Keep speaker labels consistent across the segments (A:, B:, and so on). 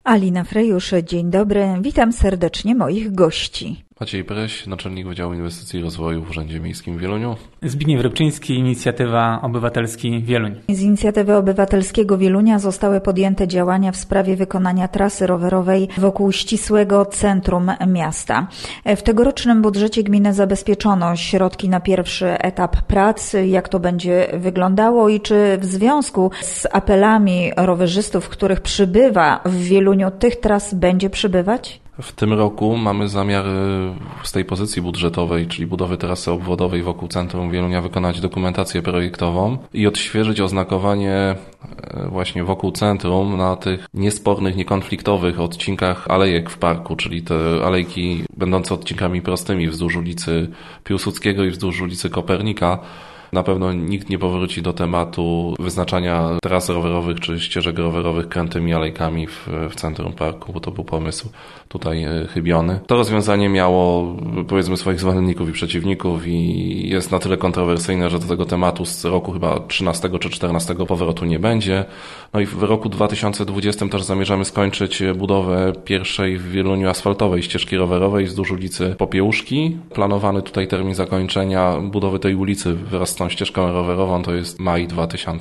A: Alina Frejusz, dzień dobry. Witam serdecznie moich gości.
B: Maciej Preś, naczelnik Wydziału Inwestycji i Rozwoju w Urzędzie Miejskim w Wieluniu.
C: Zbigniew Rybczyński, Inicjatywa Obywatelski Wieluń.
A: Z Inicjatywy Obywatelskiego Wielunia zostały podjęte działania w sprawie wykonania trasy rowerowej wokół ścisłego centrum miasta. W tegorocznym budżecie gminy zabezpieczono środki na pierwszy etap prac. Jak to będzie wyglądało i czy w związku z apelami rowerzystów, których przybywa w Wieluniu, tych tras będzie przybywać?
B: W tym roku mamy zamiar z tej pozycji budżetowej, czyli budowy trasy obwodowej wokół centrum Wielunia, wykonać dokumentację projektową i odświeżyć oznakowanie właśnie wokół centrum na tych niespornych, niekonfliktowych odcinkach alejek w parku, czyli te alejki będące odcinkami prostymi wzdłuż ulicy Piłsudskiego i wzdłuż ulicy Kopernika. Na pewno nikt nie powróci do tematu wyznaczania tras rowerowych czy ścieżek rowerowych krętymi alejkami w centrum parku, bo to był pomysł tutaj chybiony. To rozwiązanie miało, powiedzmy, swoich zwolenników i przeciwników i jest na tyle kontrowersyjne, że do tego tematu z roku chyba 13 czy 14 powrotu nie będzie. No i w roku 2020 też zamierzamy skończyć budowę pierwszej w Wieluniu asfaltowej ścieżki rowerowej wzdłuż ulicy Popiełuszki. Planowany tutaj termin zakończenia budowy tej ulicy wraz z tą ścieżką rowerową to jest maj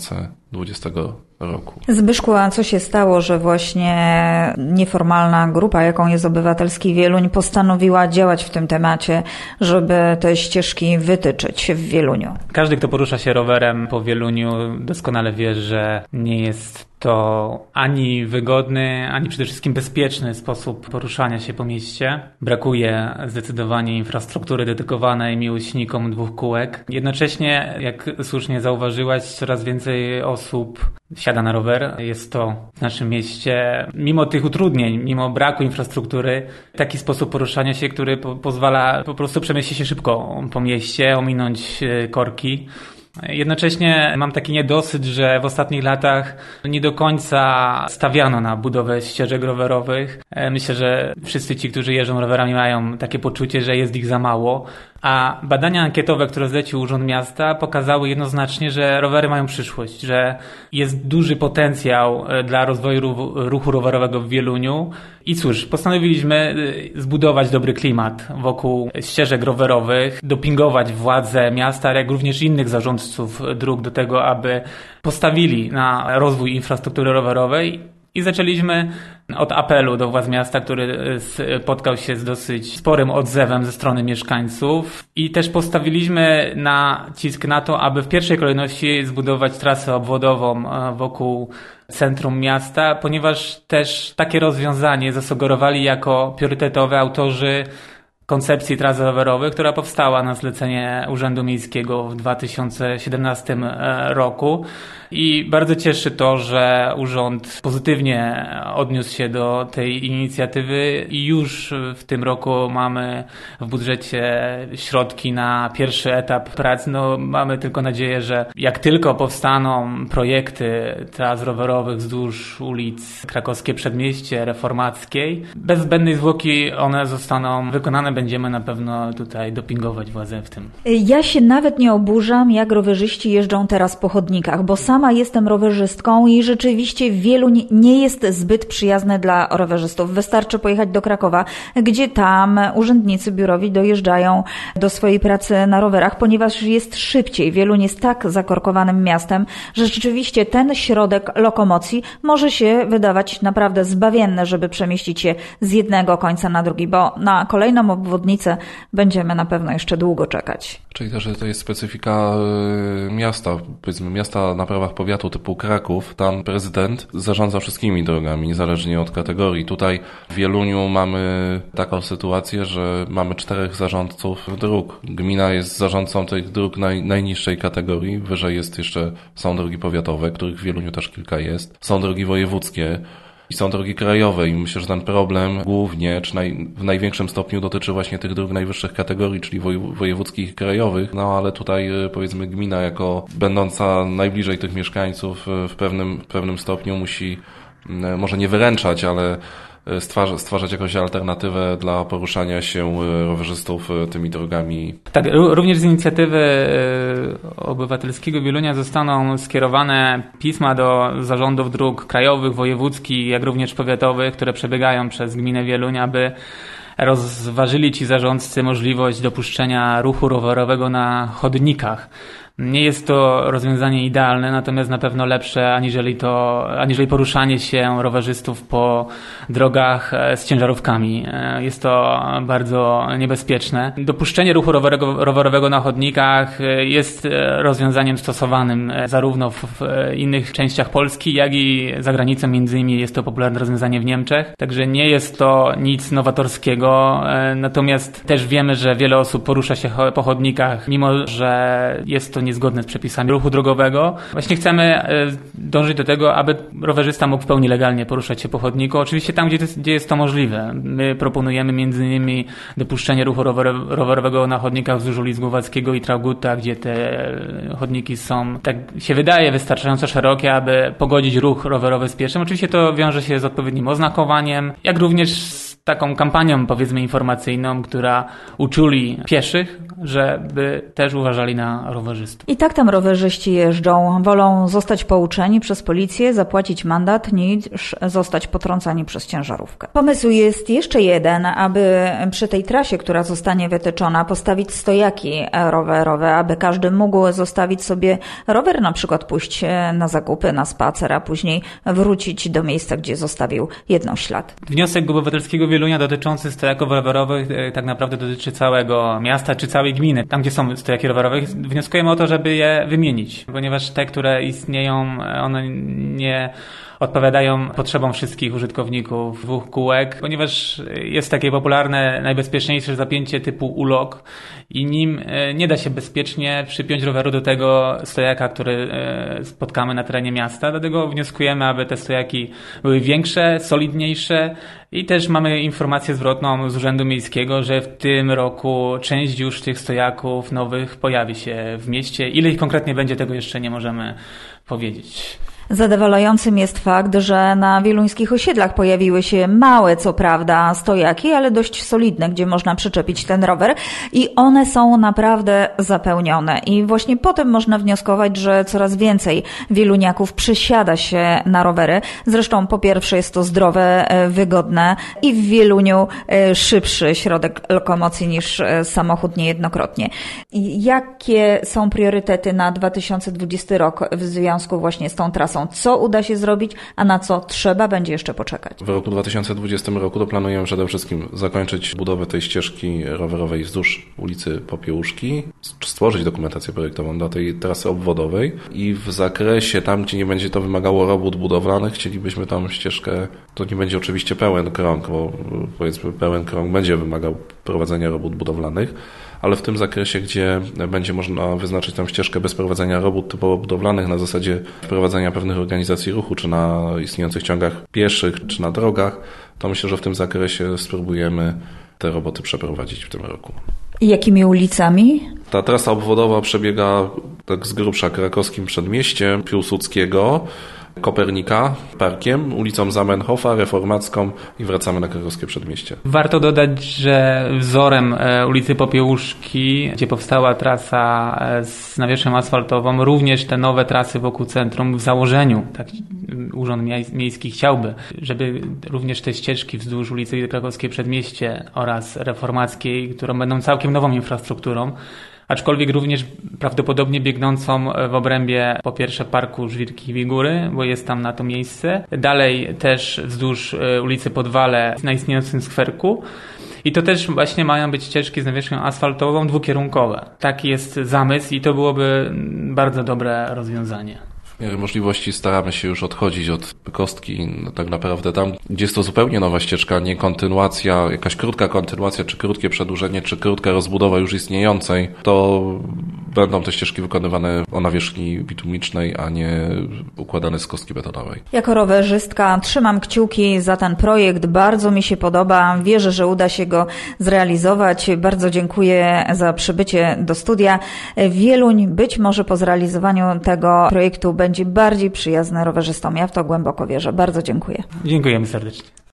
B: 2020 roku.
A: Zbyszku, a co się stało, że właśnie nieformalna grupa, jaką jest Obywatelski Wieluń, postanowiła działać w tym temacie, żeby te ścieżki wytyczyć w Wieluniu?
C: Każdy, kto porusza się rowerem po Wieluniu, doskonale wie, że nie jest to ani wygodny, ani przede wszystkim bezpieczny sposób poruszania się po mieście. Brakuje zdecydowanie infrastruktury dedykowanej miłośnikom dwóch kółek. Jednocześnie, jak słusznie zauważyłaś, coraz więcej osób siada na rower. Jest to w naszym mieście, mimo tych utrudnień, mimo braku infrastruktury, taki sposób poruszania się, który pozwala po prostu przemieścić się szybko po mieście, ominąć korki. Jednocześnie mam taki niedosyt, że w ostatnich latach nie do końca stawiano na budowę ścieżek rowerowych. Myślę, że wszyscy ci, którzy jeżdżą rowerami, mają takie poczucie, że jest ich za mało. A badania ankietowe, które zlecił Urząd Miasta, pokazały jednoznacznie, że rowery mają przyszłość, że jest duży potencjał dla rozwoju ruchu rowerowego w Wieluniu. I cóż, postanowiliśmy zbudować dobry klimat wokół ścieżek rowerowych, dopingować władze miasta, jak również innych zarządców dróg do tego, aby postawili na rozwój infrastruktury rowerowej. I zaczęliśmy od apelu do władz miasta, który spotkał się z dosyć sporym odzewem ze strony mieszkańców i też postawiliśmy nacisk na to, aby w pierwszej kolejności zbudować trasę obwodową wokół centrum miasta, ponieważ też takie rozwiązanie zasugerowali jako priorytetowe autorzy koncepcji tras rowerowych, która powstała na zlecenie Urzędu Miejskiego w 2017 roku. I bardzo cieszy to, że urząd pozytywnie odniósł się do tej inicjatywy i już w tym roku mamy w budżecie środki na pierwszy etap prac. No, mamy tylko nadzieję, że jak tylko powstaną projekty tras rowerowych wzdłuż ulic Krakowskie Przedmieście, Reformackiej, bez zbędnej zwłoki one zostaną wykonane. Będziemy na pewno tutaj dopingować władzę w tym.
A: Ja się nawet nie oburzam, jak rowerzyści jeżdżą teraz po chodnikach, bo sama jestem rowerzystką i rzeczywiście wielu nie jest zbyt przyjazne dla rowerzystów. Wystarczy pojechać do Krakowa, gdzie tam urzędnicy biurowi dojeżdżają do swojej pracy na rowerach, ponieważ jest szybciej. Wieluń jest tak zakorkowanym miastem, że rzeczywiście ten środek lokomocji może się wydawać naprawdę zbawienny, żeby przemieścić się z jednego końca na drugi, bo na kolejną obwodnicę będziemy na pewno jeszcze długo czekać.
B: Czyli też to jest specyfika miasta, powiedzmy miasta na prawach powiatu typu Kraków. Tam prezydent zarządza wszystkimi drogami, niezależnie od kategorii. Tutaj w Wieluniu mamy taką sytuację, że mamy 4 zarządców dróg. Gmina jest zarządcą tych dróg najniższej kategorii. Wyżej są drogi powiatowe, których w Wieluniu też kilka jest. Są drogi wojewódzkie. I są drogi krajowe i myślę, że ten problem głównie, czy w największym stopniu dotyczy właśnie tych dróg najwyższych kategorii, czyli wojewódzkich i krajowych. No ale tutaj powiedzmy gmina jako będąca najbliżej tych mieszkańców w pewnym stopniu musi, może nie wyręczać, ale stwarzać jakąś alternatywę dla poruszania się rowerzystów tymi drogami.
C: Tak, również z inicjatywy obywatelskiego Wielunia zostaną skierowane pisma do zarządów dróg krajowych, wojewódzkich, jak również powiatowych, które przebiegają przez gminę Wieluń, aby rozważyli ci zarządcy możliwość dopuszczenia ruchu rowerowego na chodnikach. Nie jest to rozwiązanie idealne, natomiast na pewno lepsze aniżeli poruszanie się rowerzystów po drogach z ciężarówkami. Jest to bardzo niebezpieczne. Dopuszczenie ruchu rowerowego na chodnikach jest rozwiązaniem stosowanym zarówno w innych częściach Polski, jak i za granicą. Między innymi jest to popularne rozwiązanie w Niemczech. Także nie jest to nic nowatorskiego, natomiast też wiemy, że wiele osób porusza się po chodnikach, mimo że jest to niezgodne z przepisami ruchu drogowego. Właśnie chcemy dążyć do tego, aby rowerzysta mógł w pełni legalnie poruszać się po chodniku. Oczywiście tam, gdzie jest to możliwe. My proponujemy m.in. dopuszczenie ruchu rowerowego na chodnikach wzdłuż ulic Głowackiego i Traugutta, gdzie te chodniki są, tak się wydaje, wystarczająco szerokie, aby pogodzić ruch rowerowy z pieszym. Oczywiście to wiąże się z odpowiednim oznakowaniem, jak również z taką kampanią, powiedzmy, informacyjną, która uczuli pieszych, żeby też uważali na rowerzystów.
A: I tak tam rowerzyści jeżdżą. Wolą zostać pouczeni przez policję, zapłacić mandat, niż zostać potrącani przez ciężarówkę. Pomysł jest jeszcze jeden, aby przy tej trasie, która zostanie wytyczona, postawić stojaki rowerowe, aby każdy mógł zostawić sobie rower, na przykład pójść na zakupy, na spacer, a później wrócić do miejsca, gdzie zostawił ślad.
C: Wniosek obywatelskiego Wielunia dotyczący stojaków rowerowych tak naprawdę dotyczy całego miasta czy całej gminy. Tam, gdzie są stojaki rowerowe, wnioskujemy o to, żeby je wymienić, ponieważ te, które istnieją, one nie odpowiadają potrzebom wszystkich użytkowników dwóch kółek, ponieważ jest takie popularne, najbezpieczniejsze zapięcie typu U-lock i nim nie da się bezpiecznie przypiąć roweru do tego stojaka, który spotkamy na terenie miasta. Dlatego wnioskujemy, aby te stojaki były większe, solidniejsze i też mamy informację zwrotną z Urzędu Miejskiego, że w tym roku część już tych stojaków nowych pojawi się w mieście. Ile ich konkretnie będzie, tego jeszcze nie możemy powiedzieć.
A: Zadowalającym jest fakt, że na wieluńskich osiedlach pojawiły się małe, co prawda, stojaki, ale dość solidne, gdzie można przyczepić ten rower i one są naprawdę zapełnione. I właśnie potem można wnioskować, że coraz więcej wieluniaków przesiada się na rowery. Zresztą po pierwsze jest to zdrowe, wygodne i w Wieluniu szybszy środek lokomocji niż samochód niejednokrotnie. Jakie są priorytety na 2020 rok w związku właśnie z tą trasą? Co uda się zrobić, a na co trzeba będzie jeszcze poczekać?
B: W roku 2020 roku to planujemy przede wszystkim zakończyć budowę tej ścieżki rowerowej wzdłuż ulicy Popiełuszki, stworzyć dokumentację projektową dla tej trasy obwodowej i w zakresie tam, gdzie nie będzie to wymagało robót budowlanych, chcielibyśmy tam ścieżkę, to nie będzie oczywiście pełen krąg, bo powiedzmy pełen krąg będzie wymagał prowadzenia robót budowlanych, ale w tym zakresie, gdzie będzie można wyznaczyć tam ścieżkę bez prowadzenia robót typowo budowlanych na zasadzie wprowadzenia pewnych organizacji ruchu, czy na istniejących ciągach pieszych, czy na drogach, to myślę, że w tym zakresie spróbujemy te roboty przeprowadzić w tym roku.
A: I jakimi ulicami?
B: Ta trasa obwodowa przebiega tak z grubsza Krakowskim Przedmieściem, Piłsudskiego, Kopernika, Parkiem, ulicą Zamenhofa, Reformacką i wracamy na Krakowskie Przedmieście.
C: Warto dodać, że wzorem ulicy Popiełuszki, gdzie powstała trasa z nawierzchnią asfaltową, również te nowe trasy wokół centrum w założeniu, tak Urząd Miejski chciałby, żeby również te ścieżki wzdłuż ulicy Krakowskie Przedmieście oraz Reformackiej, którą będą całkiem nową infrastrukturą, aczkolwiek również prawdopodobnie biegnącą w obrębie po pierwsze Parku Żwirki i Wigury, bo jest tam na to miejsce. Dalej też wzdłuż ulicy Podwale na istniejącym skwerku. I to też właśnie mają być ścieżki z nawierzchnią asfaltową dwukierunkowe. Taki jest zamysł i to byłoby bardzo dobre rozwiązanie.
B: W miarę możliwości staramy się już odchodzić od kostki, tak naprawdę tam, gdzie jest to zupełnie nowa ścieżka, nie kontynuacja, jakaś krótka kontynuacja, czy krótkie przedłużenie, czy krótka rozbudowa już istniejącej, to będą te ścieżki wykonywane o nawierzchni bitumicznej, a nie układane z kostki betonowej.
A: Jako rowerzystka trzymam kciuki za ten projekt, bardzo mi się podoba, wierzę, że uda się go zrealizować. Bardzo dziękuję za przybycie do studia. Wieluń być może po zrealizowaniu tego projektu będzie bardziej przyjazny rowerzystom. Ja w to głęboko wierzę. Bardzo dziękuję.
C: Dziękujemy serdecznie.